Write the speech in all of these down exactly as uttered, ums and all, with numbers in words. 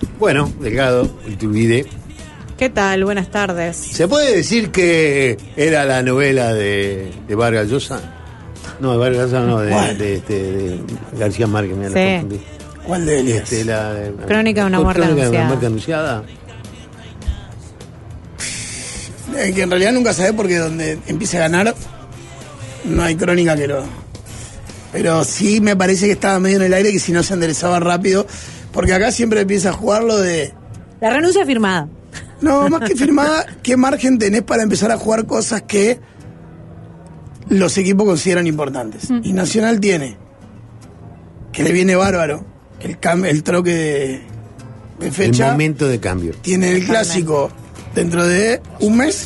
Bueno, Delgado, Iturbide. ¿Qué tal? Buenas tardes. ¿Se puede decir que era la novela de, de Vargas Llosa? No, de Vargas Llosa no, de, de, de, de, de García Márquez, me Sí. la confundí. ¿Cuál de ellas? Este, la, de- Crónica de una muerte Crónica de una anunciada. muerte anunciada. Eh, que en realidad nunca sabés porque donde empiece a ganar no hay crónica que lo... Pero sí me parece que estaba medio en el aire, que si no se enderezaba rápido, porque acá siempre empieza a jugar lo de... La renuncia firmada. No, más que firmada, ¿qué margen tenés para empezar a jugar cosas que los equipos consideran importantes? Mm. Y Nacional tiene, que le viene bárbaro, el, cam- el troque de, de El fecha. momento de cambio. Tiene el clásico dentro de un mes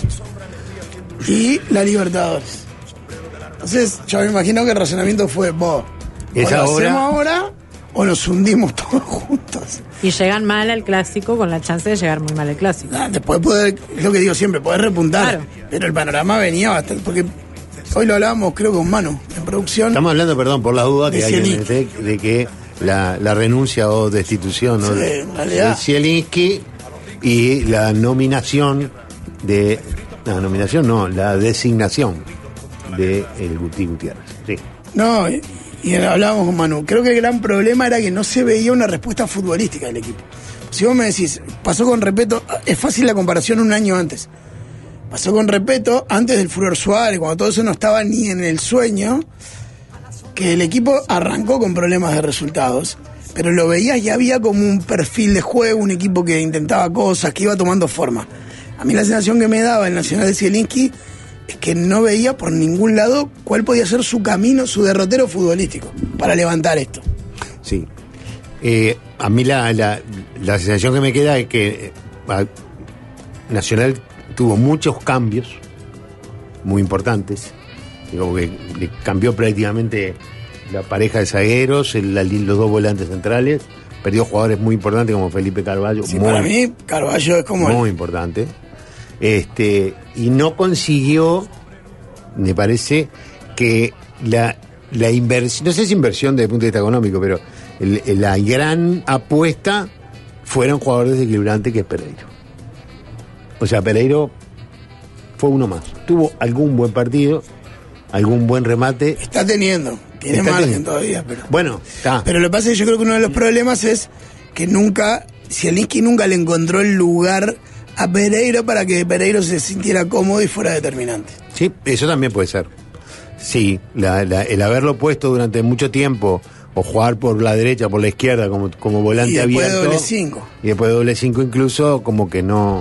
y la Libertadores. Entonces, yo me imagino que el razonamiento fue, vos, o Es lo ahora. hacemos ahora o nos hundimos todos juntos. Y llegan mal al clásico con la chance de llegar muy mal al clásico. Ah, después poder, es lo que digo siempre, poder repuntar. Claro. Pero el panorama venía bastante, porque hoy lo hablábamos creo con Manu, en producción. Estamos hablando, perdón, por la duda que De hay en Zielinski. el- de que la, la renuncia o destitución, ¿no? Sí, de, en realidad. de Zielinski y la nominación de... La nominación no, la designación de el Guti Gutiérrez. Sí. No, y, y hablábamos con Manu. Creo que el gran problema era que no se veía una respuesta futbolística del equipo. Si vos me decís, pasó con Repeto, es fácil la comparación un año antes. Pasó con Repeto, antes del Furor Suárez, cuando todo eso no estaba ni en el sueño, que el equipo arrancó con problemas de resultados, pero lo veías y había como un perfil de juego, un equipo que intentaba cosas, que iba tomando forma. A mí la sensación que me daba el Nacional de Zielinski es que no veía por ningún lado cuál podía ser su camino, su derrotero futbolístico para levantar esto. Sí. Eh, a mí la, la, la sensación que me queda es que eh, a- Nacional tuvo muchos cambios muy importantes. Digo, que le cambió prácticamente la pareja de zagueros, el- la- los dos volantes centrales. Perdió jugadores muy importantes como Felipe Carvalho. Sí, muy, para mí, Carballo es como... muy importante. Este, y no consiguió, me parece, que la, la inversión, no sé si inversión desde el punto de vista económico, pero el- el- la gran apuesta fueron jugadores desequilibrantes que es Pereiro. O sea, Pereiro fue uno más. Tuvo algún buen partido, algún buen remate. Está teniendo, tiene Está margen teniendo. todavía, pero... Bueno, está. Pero lo que pasa es que yo creo que uno de los problemas es que nunca, Zielinski nunca le encontró el lugar a Pereiro para que Pereiro se sintiera cómodo y fuera determinante. Sí, eso también puede ser. Sí, la- la- el haberlo puesto durante mucho tiempo o jugar por la derecha, por la izquierda como, como volante Y después de abierto. doble cinco. Y después de doble cinco incluso, como que no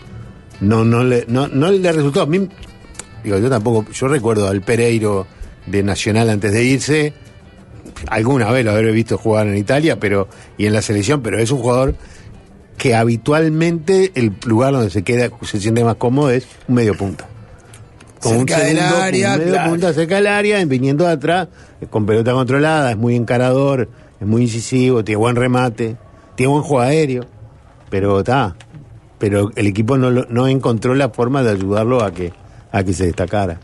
no no le no, no le resultó. A mí, digo, yo tampoco, yo recuerdo al Pereiro de Nacional antes de irse, alguna vez lo habré visto jugar en Italia, pero y en la selección, pero es un jugador que habitualmente el lugar donde se queda, se siente más cómodo es un medio punta. Con un Cerca del segundo, área, un medio claro. punta cerca del área, viniendo de atrás, con pelota controlada, es muy encarador, es muy incisivo, tiene buen remate, tiene buen juego aéreo, pero está, pero el equipo no, lo- no encontró la forma de ayudarlo a que, a que se destacara.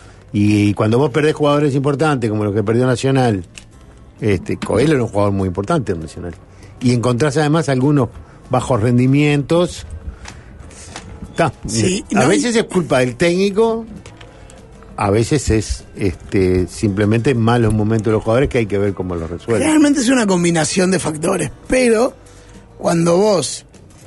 Y cuando vos perdés jugadores importantes, como los que perdió Nacional, este, Coelho era un jugador muy importante en Nacional, y encontrás además algunos bajos rendimientos. Está. Sí, a no, veces es culpa del técnico, a veces es este simplemente malos momentos de los jugadores que hay que ver cómo los resuelven. Realmente es una combinación de factores, pero cuando vos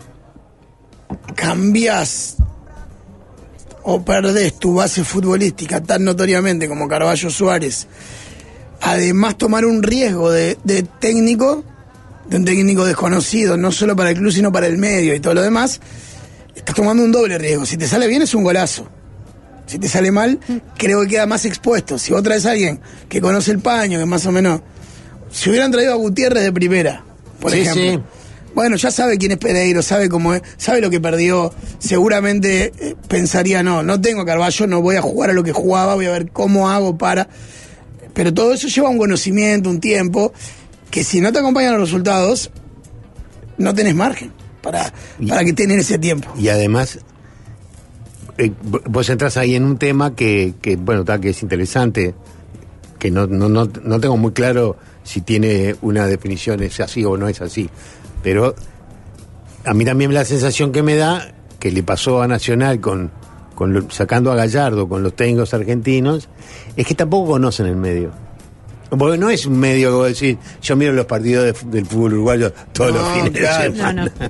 cambias o perdés tu base futbolística tan notoriamente como Carballo Suárez, además tomar un riesgo de, de técnico, de un técnico desconocido, no solo para el club sino para el medio y todo lo demás, estás tomando un doble riesgo. Si te sale bien es un golazo. Si te sale mal, creo que queda más expuesto. Si vos traes a alguien que conoce el paño, que más o menos... Si hubieran traído a Gutiérrez de primera, por Sí, ejemplo. sí. Bueno, ya sabe quién es Pereiro, sabe cómo es, sabe lo que perdió. Seguramente eh, pensaría, no, no tengo a Carballo, no voy a jugar a lo que jugaba, voy a ver cómo hago para... Pero todo eso lleva un conocimiento, un tiempo, que si no te acompañan los resultados, no tenés margen para, para que tengan ese tiempo. Y además, eh, vos entras ahí en un tema que, que bueno, está, que es interesante, que no, no, no, no tengo muy claro si tiene una definición, es así o no es así, pero a mí también la sensación que me da, que le pasó a Nacional con, con lo, sacando a Gallardo con los técnicos argentinos, es que tampoco conocen el medio. Porque no es un medio que vos decís, yo miro los partidos de, del fútbol uruguayo todos no, los fines claro, de semana. no,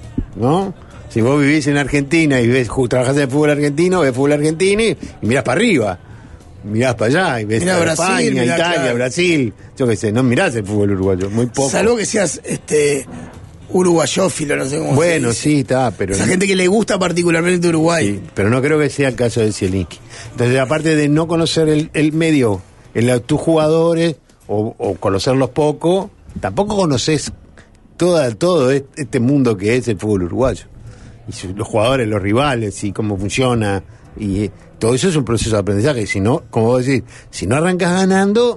no. ¿No? Si vos vivís en Argentina y ves, trabajás en el fútbol argentino, ves fútbol argentino y, y mirás para arriba. Mirás para allá y ves mirá Brasil, España, mirá, Italia, claro. Brasil. Yo qué sé, no mirás el fútbol uruguayo, muy poco. Salvo que seas este uruguayófilo, no sé cómo Bueno, se dice. sí, está, pero... Esa gente que le gusta particularmente Uruguay. Sí, pero no creo que sea el caso de Zielinski. Entonces, aparte de no conocer el, el medio, el, tus jugadores, o, o conocerlos poco, tampoco conoces toda, todo este mundo que es el fútbol uruguayo. Y su, los jugadores, los rivales, y cómo funciona, y eh, todo eso es un proceso de aprendizaje. Si no, como vos decís, si no arrancas ganando,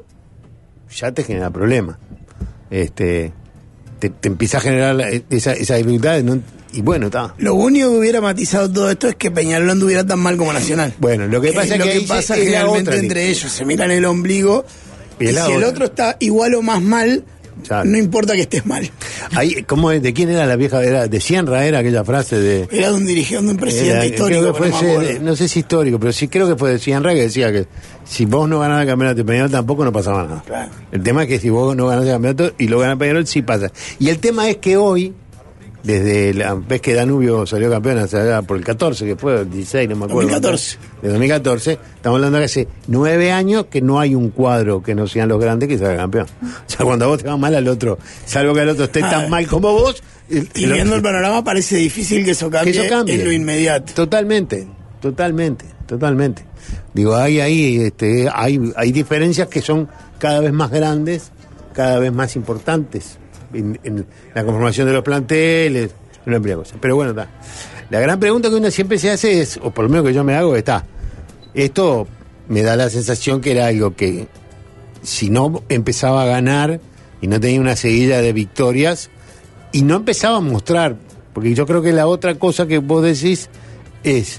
ya te genera problemas. Este, te, te empieza a generar la, esa, esa dificultad, ¿no? Y bueno, está. Lo único que hubiera matizado todo esto es que Peñarol no anduviera tan mal como Nacional. Bueno, lo que Que pasa es es lo que, que pasa es la generalmente otra entre liga. ellos, se miran el ombligo. Y Y, la si el otra. otro está igual o más mal, Claro. no importa que estés mal. Ahí, ¿cómo es? ¿De quién era la vieja? Era de Cienra, era aquella frase de... Era de un dirigente, de un presidente era- histórico. creo que fue pero no me ese- acuerdo. no sé si histórico, pero sí creo que fue de Cienra, que decía que si vos no ganabas el campeonato y Peñarol tampoco, no pasaba nada. Claro. El tema es que si vos no ganás el campeonato y lo gana Peñarol, sí pasa. Y el tema es que hoy, desde la vez que Danubio salió campeón, o sea, por el catorce, que fue el dieciséis, no me acuerdo. dos mil catorce. De dos mil catorce, estamos hablando de hace nueve años que no hay un cuadro que no sean los grandes que salga campeón. O sea, cuando a vos te va mal al otro, salvo que al otro esté Ah. tan mal como vos... el- Y el- viendo el panorama parece difícil que eso cambie, que eso cambie. en lo inmediato. Totalmente, totalmente, totalmente. Digo, hay ahí, este, hay, hay diferencias que son cada vez más grandes, cada vez más importantes en, en la conformación de los planteles, una primera cosa. Pero bueno, está. La gran pregunta que uno siempre se hace es, o por lo menos que yo me hago, está. Esto me da la sensación que era algo que, si no empezaba a ganar y no tenía una seguida de victorias, y no empezaba a mostrar, porque yo creo que la otra cosa que vos decís es,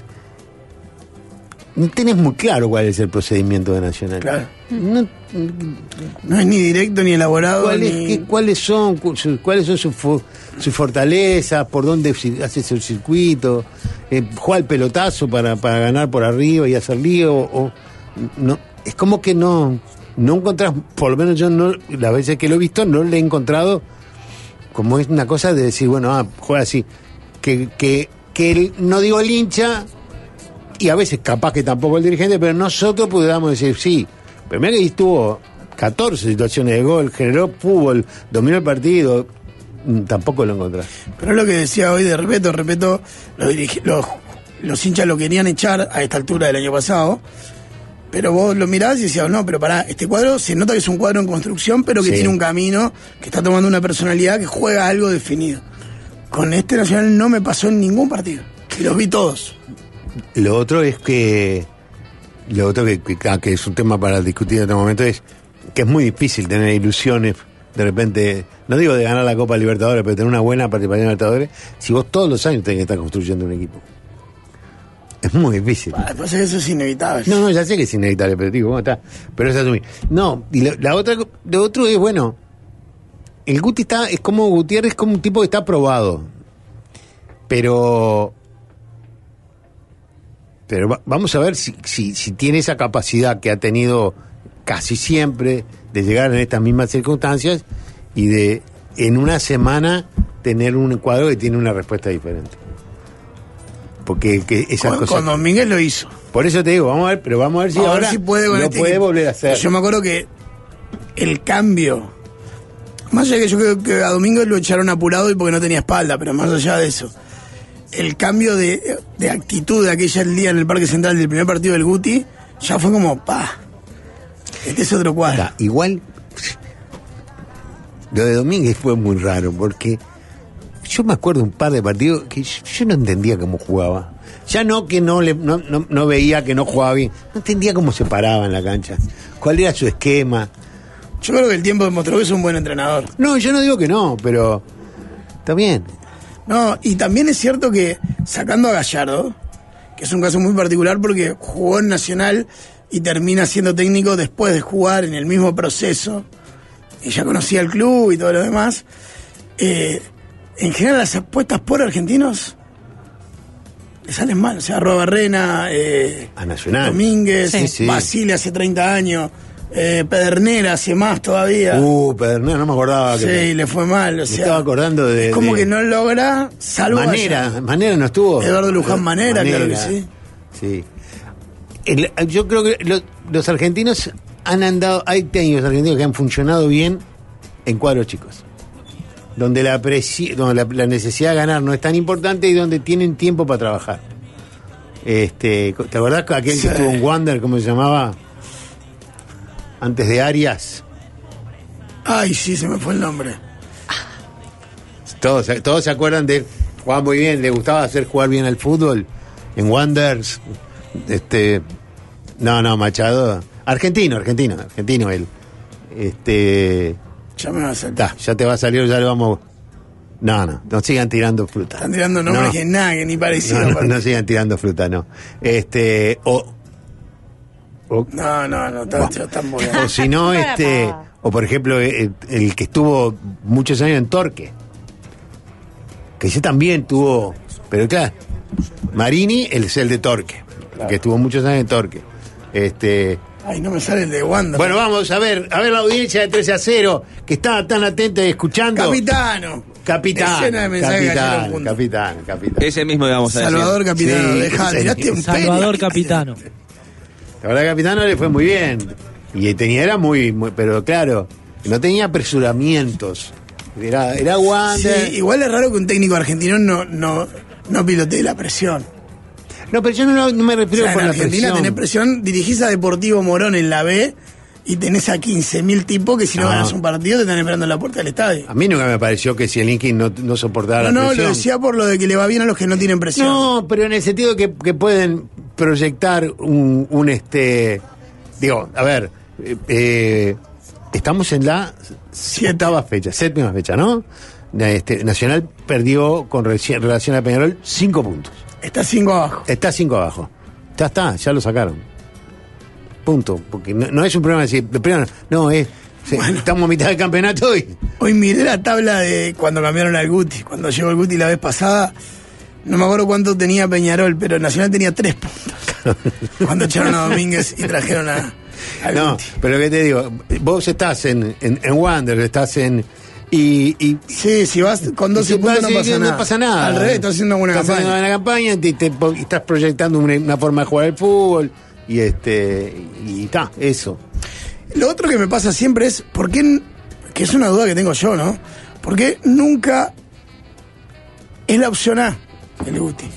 no tenés muy claro cuál es el procedimiento de Nacional. Claro. No, No es ni directo ni elaborado. ¿cuáles, ni... qué- ¿Cuáles son cu- su- cuáles son sus fo- sus fortalezas? ¿Por dónde si- hace su circuito? Eh, ¿Juega el pelotazo para, para ganar por arriba y hacer lío? O, no, es como que no, no encontrás, por lo menos yo no, las veces que lo he visto, no le he encontrado como es una cosa de decir, bueno, ah, juega así. Que, que, que el- no digo el hincha, y a veces capaz que tampoco el dirigente, pero nosotros pudiéramos decir, sí, primero que estuvo catorce situaciones de gol, generó fútbol, dominó el partido, mm, tampoco lo encontrás. Pero es lo que decía hoy de Repeto. Repeto, los, dirige- los, los hinchas lo querían echar a esta altura del año pasado. Pero vos lo mirás y decías, no, pero pará, este cuadro se nota que es un cuadro en construcción, pero que Sí. tiene un camino, que está tomando una personalidad, que juega algo definido. Con este Nacional no me pasó en ningún partido. Y los vi todos. Lo otro es que, lo otro que, que, ah, que es un tema para discutir en este momento, es que es muy difícil tener ilusiones, de repente, no digo de ganar la Copa Libertadores, pero tener una buena participación en Libertadores, si vos todos los años tenés que estar construyendo un equipo. Es muy difícil. Ah, pasa que eso es inevitable. No, no, ya sé que es inevitable, pero digo, ¿cómo está? Pero es asumir. No, y la, la otra, lo otro es, bueno, el Guti está, es como Gutiérrez, es como un tipo que está probado. Pero, pero va- vamos a ver si, si, si tiene esa capacidad que ha tenido casi siempre de llegar en estas mismas circunstancias y de, en una semana, tener un cuadro que tiene una respuesta diferente. Porque que esas Con, cosas... con Domínguez lo hizo. Por eso te digo, vamos a ver, pero vamos a ver si A ver ahora si puede con lo este puede equipo. volver a hacer. Yo me acuerdo que el cambio, más allá de que yo creo que a Domínguez lo echaron apurado y porque no tenía espalda, pero más allá de eso, el cambio de, de actitud de aquella día en el Parque Central del primer partido del Guti, ya fue como, pa, este es otro cuadro. Está, igual, lo de Domínguez fue muy raro, porque yo me acuerdo un par de partidos que yo, yo no entendía cómo jugaba. Ya no que no, le, no, no, no veía que no jugaba bien, no entendía cómo se paraba en la cancha, cuál era su esquema. Yo creo que el tiempo demostró que es un buen entrenador. No, yo no digo que no, pero está bien. No, y también es cierto que sacando a Gallardo, que es un caso muy particular porque jugó en Nacional y termina siendo técnico después de jugar en el mismo proceso, y ya conocía el club y todo lo demás, eh, en general las apuestas por argentinos le salen mal. O sea, Arrobarrena, eh, a Nacional. Domínguez, Sí. Sí. Basile hace treinta años, eh, Pedernera hace más todavía. Uh, Pedernera, no me acordaba. sí, que le fue mal. O me sea, estaba acordando de. es como de que no logra, salvo Manera, allá. Manera no estuvo. Eduardo Luján Manera, claro que sí. Sí. El- yo creo que lo- los argentinos han andado, hay técnicos argentinos que han funcionado bien en cuadros chicos. Donde la, presi- donde la, la necesidad de ganar no es tan importante y donde tienen tiempo para trabajar. Este, ¿te acordás que aquel Sí. que estuvo en Wander, cómo se llamaba? Antes de Arias. Ay, sí, se me fue el nombre. Todos, todos se acuerdan de él. Jugaba muy bien, le gustaba hacer jugar bien al fútbol. En Wanderers. Este. No, no, Machado. Argentino, argentino, argentino él. Este. Ya me va a salir. Ta, ya te va a salir, ya le vamos. No, no, no sigan tirando fruta. Están tirando nombres No. que nada, que ni parecido. No, no, aparte. no sigan tirando fruta, no. Este. O. o No, no, no, está- ya están muy o si no, Para, este. para. O por ejemplo, el, el que estuvo muchos años en Torque. Que ese también tuvo. Pero claro, Marini es el de Torque. Que estuvo muchos años en Torque. Este. Ay, no me sale el de Wanda. Bueno, vamos a ver, a ver la audiencia de trece a cero, que está tan atenta y escuchando. Capitano. Capitán. Escena de mensaje que cayeron Capitán, juntos. capitán, capitán. Ese mismo íbamos a decir. Salvador Capitano, Sí, deja, sí. tiraste un Salvador pene. Capitano. La verdad, Capitano le fue muy bien. Y tenía, era muy, muy pero claro, no tenía apresuramientos. Era, era Sí, Wander. igual es raro que un técnico argentino no, no, no pilotee la presión. No, pero yo no, no me O refiero sea, por en la Argentina presión. tenés presión, dirigís a Deportivo Morón en la B y tenés a quince mil tipos que si no, No. ganas un partido te están esperando en la puerta del estadio. A mí nunca me pareció que Zielinski no, no soportara No, la no, presión. lo decía por lo de que le va bien a los que no tienen presión. No, pero en el sentido que, que pueden proyectar un, un este. Digo, a ver, eh, eh, estamos en la octava fecha, séptima fecha, ¿no? Este, Nacional perdió con reci- relación a Peñarol cinco puntos. Está cinco abajo. Está cinco abajo. Ya está, ya lo sacaron. Punto. Porque no, no es un problema de decir, primero, no, es. se- Bueno. Estamos a mitad del campeonato y. Hoy miré la tabla de cuando cambiaron al Guti. Cuando llegó el Guti la vez pasada, no me acuerdo cuánto tenía Peñarol, pero Nacional tenía tres puntos. Cuando echaron a Domínguez y trajeron a, al No, Guti. pero que te digo, vos estás en, en, en Wander, estás en. Y, y Sí, si vas con doce y puntos no sí, pasa no nada. pasa nada. Al revés, estás haciendo una Estás campaña. haciendo una campaña y, te, y estás proyectando una, una forma de jugar al fútbol. Y este. Y está, eso. Lo otro que me pasa siempre es, ¿por qué, n- que es una duda que tengo yo, ¿no? ¿Por qué nunca es la opción A el Guti?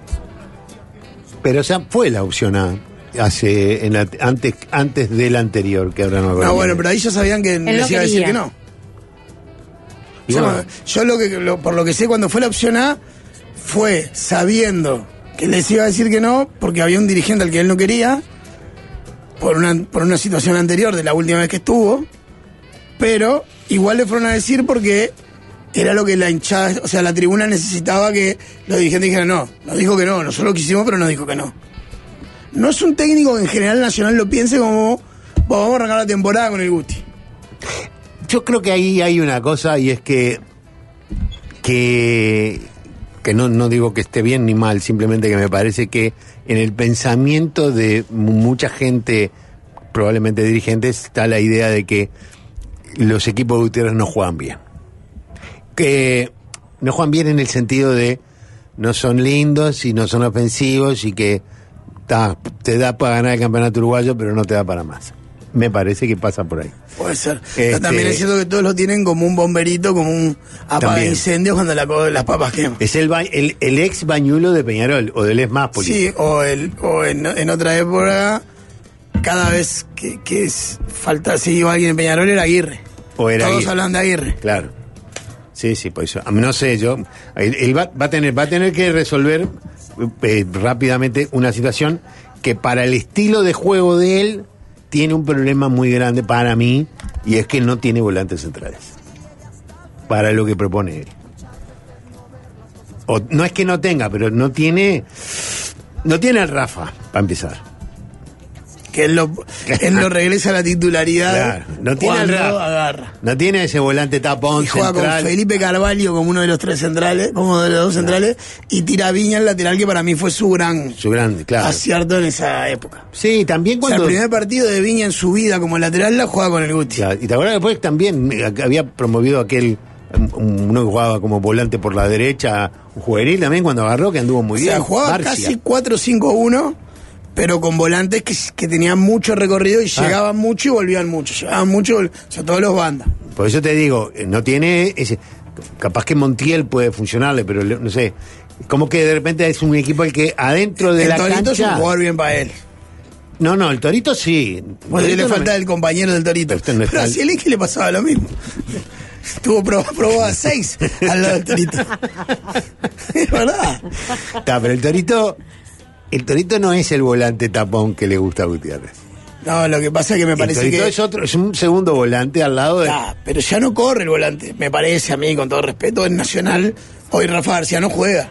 Pero o sea, fue la opción A hace en la, antes antes del anterior, que ahora no me acuerdo. Ah, bueno, pero ahí ya sabían que no les iba a decir quería. que no. Y Yo, bueno, yo lo que lo- por lo que sé cuando fue la opción A fue sabiendo que les iba a decir que no porque había un dirigente al que él no quería por una por una situación anterior de la última vez que estuvo, pero igual le fueron a decir porque era lo que la hinchada, o sea, la tribuna necesitaba que los dirigentes dijeran no. Nos dijo que no, nosotros lo quisimos, pero nos dijo que no. No es un técnico que en general Nacional lo piense como "Bueno, vamos a arrancar la temporada con el Guti". yo creo que ahí hay una cosa y es que que que no, no digo que esté bien ni mal, simplemente que me parece que en el pensamiento de mucha gente, probablemente dirigentes, está la idea de que los equipos de Gutiérrez no juegan bien. Que no juegan bien en el sentido de no son lindos y no son ofensivos y que ta, te da para ganar el campeonato uruguayo, pero no te da para más. Me parece que pasa por ahí. Puede ser. Este- Pero también es cierto que todos lo tienen como un bomberito, como un apaga También. incendios cuando la, co- las papas queman. Es el, ba- el, el ex bañulo de Peñarol o del ex Máspoli. Sí, o, el, o en, en otra época, cada vez que, que es- falta, si iba alguien en Peñarol era Aguirre. O era Todos Aguirre. hablan de Aguirre. Claro. Sí, sí, pues eso. No sé, yo. Él, él va, va a tener, va a tener que resolver eh, rápidamente una situación que para el estilo de juego de él tiene un problema muy grande para mí, y es que no tiene volantes centrales. Para lo que propone él. O, no es que no tenga, pero no tiene. No tiene al Rafa, para empezar. que él lo, él lo regresa a la titularidad. Claro. No tiene el cuando Rafa. agarra. No tiene ese volante tapón Y juega central. con Felipe Carvalho como uno de los tres centrales, como de los dos centrales, y tira a Viña el lateral, que para mí fue su gran Su grande, claro. acierto en esa época. Sí, también O sea, cuando... el primer partido de Viña en su vida como lateral la juega con el Guti. Claro, y te acuerdas después también había promovido aquel um, uno que jugaba como volante por la derecha, un juvenil también cuando agarró, que anduvo muy O sea, bien. jugaba Barcia. casi cuatro cinco uno, pero con volantes que, que tenían mucho recorrido y Ah. llegaban mucho y volvían mucho. Llegaban mucho, o sea, todos los bandas. Por eso te digo, eh, no tiene ese... Capaz que Montiel puede funcionarle, pero le- no sé. Como que de repente es un equipo el que adentro de El la Torito es un cancha... jugador bien para él. No, no, el Torito sí. Bueno, Torito le no falta me- el compañero del Torito. Pero usted no está- Pero a Zielinski le pasaba lo mismo. Estuvo pro- probado a seis al lado del Torito. Es verdad. Está, pero el Torito... El Torito no es el volante tapón que le gusta a Gutiérrez. No, lo que pasa es que me El parece Torito que... es otro, es un segundo volante al lado de... Ah, pero ya no corre el volante. Me parece a mí, con todo respeto, en Nacional, hoy Rafa García no juega.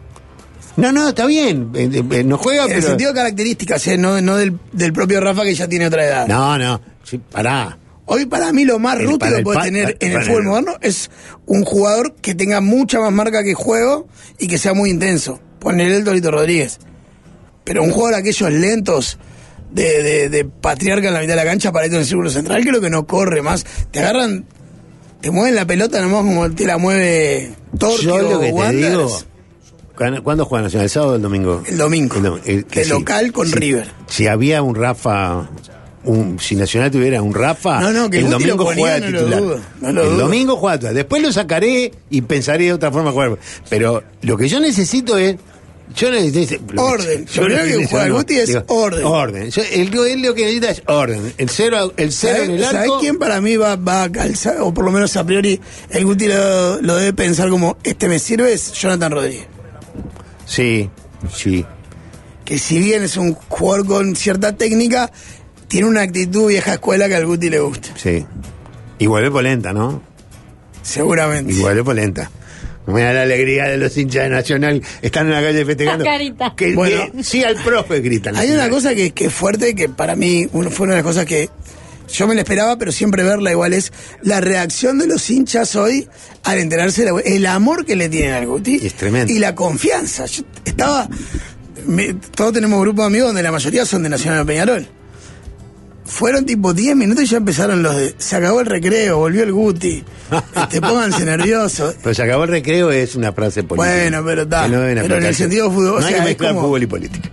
No, no, está bien. eh, eh, no juega, En pero... el sentido de características, ¿eh? no, no del, del propio Rafa, que ya tiene otra edad. No, no, sí, pará. Hoy para mí lo más El- rústico para que el puede pa- tener para- en el para fútbol el- moderno es un jugador que tenga mucha más marca que juego y que sea muy intenso. Ponerle el Torito Rodríguez. Pero un jugador aquellos lentos de, de, de patriarca en la mitad de la cancha, para en el círculo central, creo que no corre más. Te agarran, te mueven la pelota nomás como te la mueve Torquio Yo lo que o te Wanderers. digo... ¿Cuándo ¿cuándo juega Nacional? ¿El sábado o el domingo? El domingo. El dom- el- que De sí, local con sí. River. Si había un Rafa... Un, si Nacional tuviera un Rafa, No, no, que el el Guti lo domingo ponía, juega no lo titular. dudo, no lo el dudo. domingo juega titular. Después lo sacaré y pensaré de otra forma jugar. Pero lo que yo necesito es... Yo necesito... Orden. Yo Lo primero que necesito- juega el Guti es orden. Orden. Yo- el, él lo que necesita es orden. El cero, el cero en el ¿Sabes arco... quién para mí va, va a calzar, o por lo menos a priori, el Guti lo, lo debe pensar como, este me sirve? Es Jonathan Rodríguez. Sí, sí. Que si bien es un jugador con cierta técnica, tiene una actitud vieja escuela que al Guti le gusta. Sí. Y vuelve polenta, ¿no? Seguramente. Y vuelve polenta. Me da la alegría de los hinchas de Nacional. Están en la calle festejando. La carita. Que, Bueno. que sí al profe gritan. Hay una cosa que, que es fuerte, que para mí uno, fue una de las cosas que yo me la esperaba, pero siempre verla igual, es la reacción de los hinchas hoy al enterarse de la- el amor que le tienen al Guti. Es tremendo. Y la confianza. Yo estaba... me- todos tenemos grupos de amigos donde la mayoría son de Nacional de Peñarol. Fueron tipo diez minutos y ya empezaron los de... Se acabó el recreo, volvió el Guti. Este, pónganse nerviosos. Pero se acabó el recreo es una frase política. Bueno, pero está. Que no deben Pero en el aplicarse. sentido fútbol, o No hay sea, que es mezclar como- fútbol y política.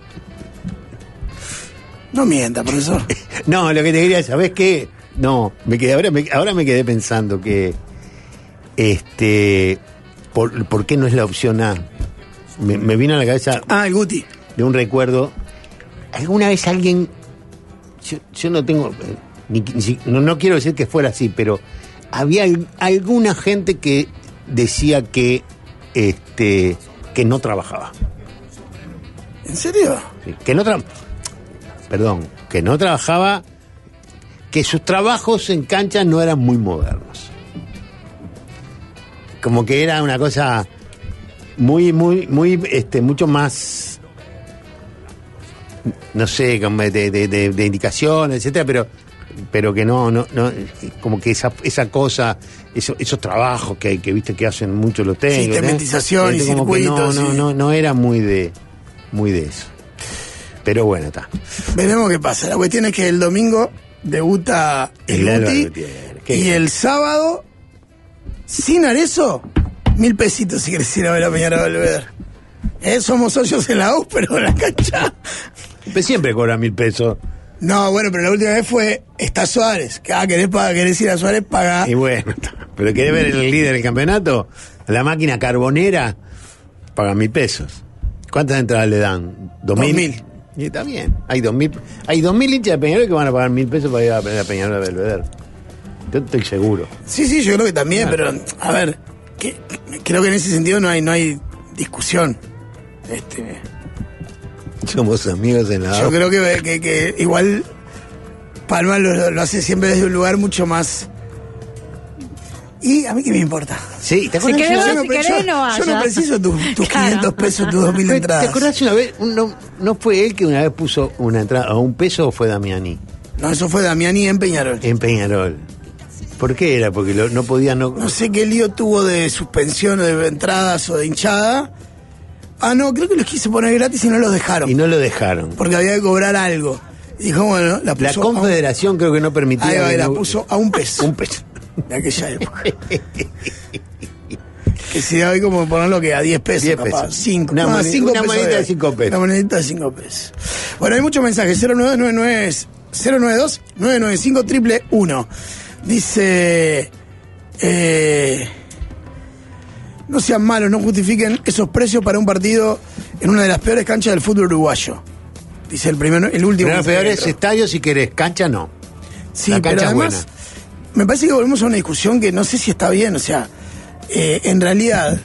No mienta, profesor. No, lo que te quería, ¿sabés qué? No, me quedé, ahora, me, ahora me quedé pensando que... Este... Por, ¿Por qué no es la opción A? Me, me vino a la cabeza Ah, el Guti. de un recuerdo. ¿Alguna vez alguien... Yo, yo no tengo... eh, Ni, ni- no, no quiero decir que fuera así, pero había al- alguna gente que decía que este que no trabajaba. ¿En serio? Sí, que no tra- Perdón, que no trabajaba, que sus trabajos en cancha no eran muy modernos. Como que era una cosa muy, muy, muy, este, mucho más, no sé, como de, de, de, de indicaciones, etcétera, pero, pero que no, no, no, como que esa, esa cosa, eso, esos trabajos que, que viste que hacen mucho los técnicos, Sistematización y Este, como que circuitos, no, no, sí. no, no era muy de, muy de eso. Pero bueno, está. Veremos qué pasa. La cuestión es que el domingo debuta el El Guti Álvaro Gutiérrez. Qué y bien. el sábado, sin Arezzo, mil pesitos si querés ir a ver a Peñarol Belvedere. Eh, somos socios en la U, pero en la cancha. Pues siempre cobra mil pesos. No, bueno, pero la última vez fue, está Suárez. Que, ah, querés, pagar, querés ir a Suárez, paga. Y bueno, está. Pero querés ver el líder del campeonato, la máquina carbonera, paga mil pesos. ¿Cuántas entradas le dan? ¿Dos mil? Dos mil. Y está bien. Hay dos mil, hay dos mil hinchas de Peñarol que van a pagar mil pesos para ir a ver a Peñarol de Belvedere. Yo estoy seguro. Sí, sí, yo creo que también, pero a ver, que, creo que en ese sentido no hay, no hay discusión. Este, Somos amigos en la yo creo que, que, que igual Palma lo, lo hace siempre desde un lugar mucho más. Y a mí qué me importa. Sí, ¿te Si acuerdas? querés, una yo, si no, querés, yo- no vaya. yo no preciso tus, tus Claro. quinientos pesos, tus dos mil ¿Te entradas. acordás una vez? No, no fue él que una vez puso una entrada a un peso o fue Damiani No, eso fue Damiani en Peñarol. en Peñarol? ¿Por qué era? Porque lo- no podía no. No sé qué lío tuvo de suspensión o de entradas o de hinchada. Ah, no, creo que los quise poner gratis y no los dejaron. Y no lo dejaron. Porque había que cobrar algo. Y dijo, bueno, la puso. La Confederación creo que no permitía. A un, ahí va, que la no- puso a un peso. Un peso. De aquella época. Que si da hoy como ponerlo que a diez pesos, diez capaz. pesos. cinco. Una No, moneda- cinco una pesos monedita de- de cinco pesos. Una monedita de cinco pesos. Bueno, hay muchos mensajes. cero nueve nueve nueve cero nueve dos nueve nueve cinco triple uno. Dice. Eh, no sean malos, no justifiquen esos precios para un partido en una de las peores canchas del fútbol uruguayo. Dice el primero, el último. Pero mensaje peores que entró. estadios si querés, cancha no. Sí, La pero cancha es además, buena. me parece que volvemos a una discusión que no sé si está bien, o sea, eh, en realidad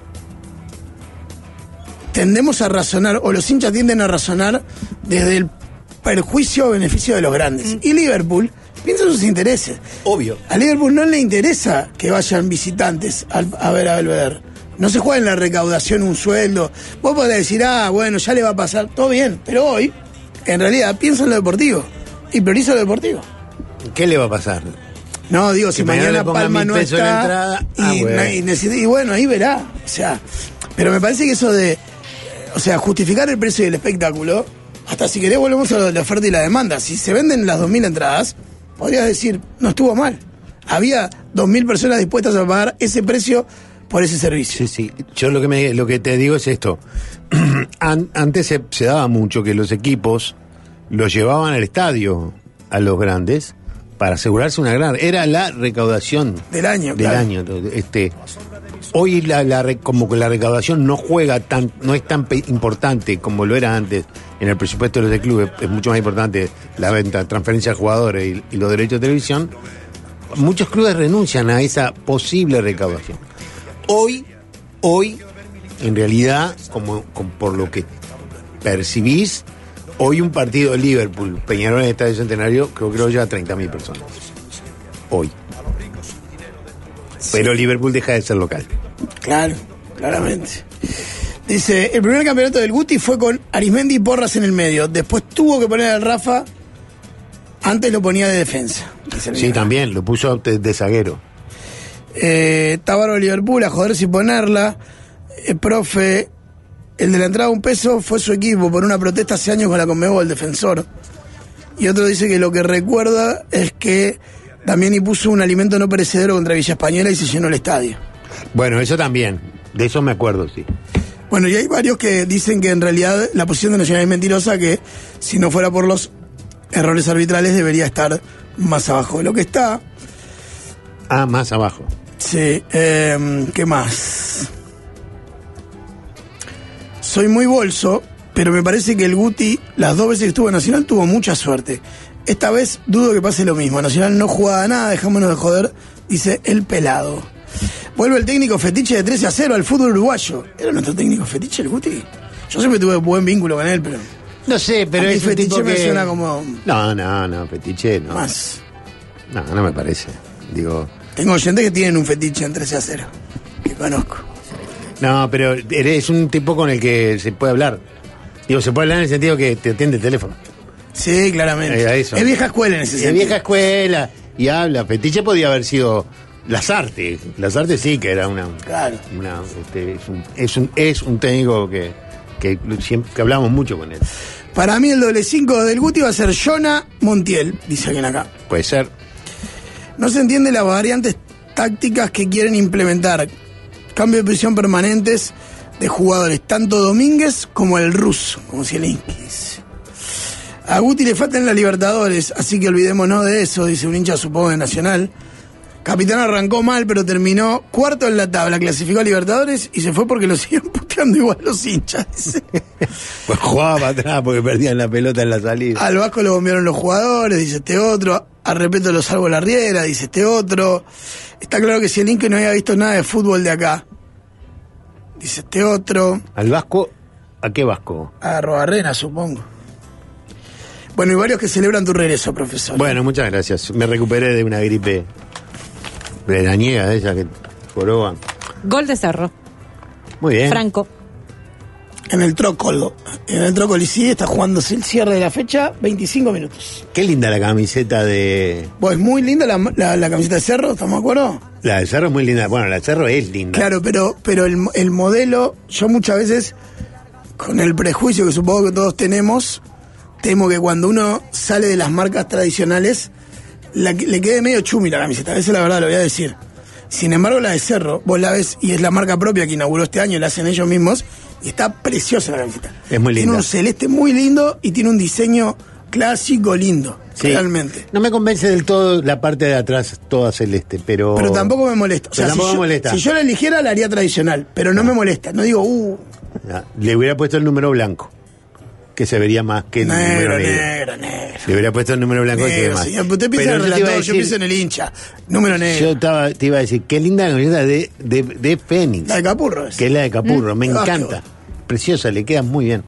tendemos a razonar, o los hinchas tienden a razonar desde el perjuicio o beneficio de los grandes. Y Liverpool piensa en sus intereses. Obvio. A Liverpool no le interesa que vayan visitantes al- a ver a Belvedere. No se juega en la recaudación un sueldo. Vos podés decir, ah, bueno, ya le va a pasar, todo bien, pero hoy, en realidad, piensa en lo deportivo y prioriza lo deportivo. ¿Qué le va a pasar? No, digo, si Que mañana mañana le pongan Palma mil no pesos está la entrada, y, ah, bueno. y necesita- y bueno, ahí verá. O sea, pero me parece que eso de, o sea, justificar el precio del espectáculo, hasta si querés volvemos a lo de la oferta y la demanda. Si se venden las dos mil entradas, podrías decir, no estuvo mal. Había dos mil personas dispuestas a pagar ese precio por ese servicio. Sí, sí. Yo lo que me, lo que te digo es esto. An- antes se, se daba mucho que los equipos los llevaban al estadio a los grandes para asegurarse una gran. Era la recaudación Del año, del claro. año. Este, hoy la, la re- como que la recaudación no juega tan, no es tan pe- importante como lo era antes en el presupuesto de los clubes. Es mucho más importante la venta, transferencia de jugadores y, y los derechos de televisión. Muchos clubes renuncian a esa posible recaudación. Hoy, hoy, en realidad, como, como por lo que percibís, hoy un partido de Liverpool, Peñarol en el Estadio Centenario, creo que lo lleva treinta mil personas. Hoy. Pero Liverpool deja de ser local. Claro, claramente. Dice, el primer campeonato del Guti fue con Arismendi y Porras en el medio. Después tuvo que poner al Rafa, antes lo ponía de defensa. Dice el Sí, mismo. también, lo puso de, de zaguero. Eh, Tabaro Liverpool, a joder sin ponerla. Eh, profe, el de la entrada un peso fue su equipo por una protesta hace años con la Conmebol, el defensor. Y otro dice que lo que recuerda es que Damiani puso un alimento no perecedero contra Villa Española y se llenó el estadio. Bueno, eso también. De eso me acuerdo, sí. Bueno, y hay varios que dicen que en realidad la posición de Nacional es mentirosa, que si no fuera por los errores arbitrales debería estar más abajo de lo que está. Ah, más abajo. Sí, eh, ¿qué más? Soy muy bolso, pero me parece que el Guti, las dos veces que estuvo en Nacional, tuvo mucha suerte. Esta vez dudo que pase lo mismo. Nacional no jugaba nada, dejámonos de joder, dice el pelado. Vuelve el técnico fetiche de trece a cero al fútbol uruguayo. ¿Era nuestro técnico fetiche el Guti? Yo siempre tuve buen vínculo con él, pero No sé, pero A mí es un fetiche tipo me que... suena como- No, no, no, fetiche no. más. No, no me parece. Digo... Tengo oyentes que tienen un fetiche en trece a cero, que conozco. No, pero eres un tipo con el que se puede hablar. Digo, se puede hablar en el sentido que te atiende el teléfono. Sí, claramente. Eh, a eso. Es vieja escuela en ese Es sentido. vieja escuela y habla. Fetiche podía haber sido Las Artes. Las Artes sí que era una... Claro. una este, es, un, es, un, es un técnico que, que, siempre, que hablamos mucho con él. Para mí el doble cinco del Guti va a ser Jonah Montiel, dice alguien acá. Puede ser. No se entiende las variantes tácticas que quieren implementar. Cambio de posición permanentes de jugadores, tanto Domínguez como el ruso, como Zielinski dice. A Guti le faltan las Libertadores, así que olvidémonos de eso, dice un hincha, supongo, de Nacional. Capitán arrancó mal, pero terminó cuarto en la tabla, clasificó a Libertadores y se fue porque lo siguen puteando igual los hinchas, dice. Pues jugaba para atrás porque perdían la pelota en la salida. Al Vasco lo bombearon los jugadores, dice este otro. A Repeto lo salvo la riera, dice este otro. Está claro que Zielinski no había visto nada de fútbol de acá, dice este otro. ¿Al Vasco? ¿A qué Vasco? A Robarrena, supongo. Bueno, y varios que celebran tu regreso, profesor. Bueno, muchas gracias. Me recuperé de una gripe veraniega de esa que joroban. Gol de Cerro. Muy bien. Franco. En el Trócolo. En el Trócolo, y sí, está jugándose el cierre de la fecha, veinticinco minutos. Qué linda la camiseta de... Pues muy linda la, la, la camiseta de Cerro, ¿estamos de acuerdo? La de Cerro es muy linda. Bueno, la de Cerro es linda. Claro, pero, pero el, el modelo, yo muchas veces, con el prejuicio que supongo que todos tenemos, temo que cuando uno sale de las marcas tradicionales, la, le quede medio chumi la camiseta. A veces la verdad lo voy a decir. Sin embargo, la de Cerro, vos la ves, y es la marca propia que inauguró este año, la hacen ellos mismos, y está preciosa la camiseta. Es muy linda. Tiene un celeste muy lindo y tiene un diseño clásico lindo, Sí. realmente. No me convence del todo la parte de atrás toda celeste, pero... Pero tampoco me molesta. O sea, Pero tampoco si, me yo, molesta. si yo la eligiera, la haría tradicional, pero no me molesta. No digo, uh, Ah, le hubiera puesto el número blanco, que se vería más que el negro, número negro. negro, negro. Le hubiera puesto el número blanco que se ve Negro, más. señor. Usted piensa Pero en el yo te iba a relator, yo decir- pienso en el hincha. Número negro. Yo estaba, te iba a decir, qué linda camiseta de, de, de Fénix. La de Capurro es. Que es la de Capurro, me de encanta. básquetbol. Preciosa, le queda muy bien.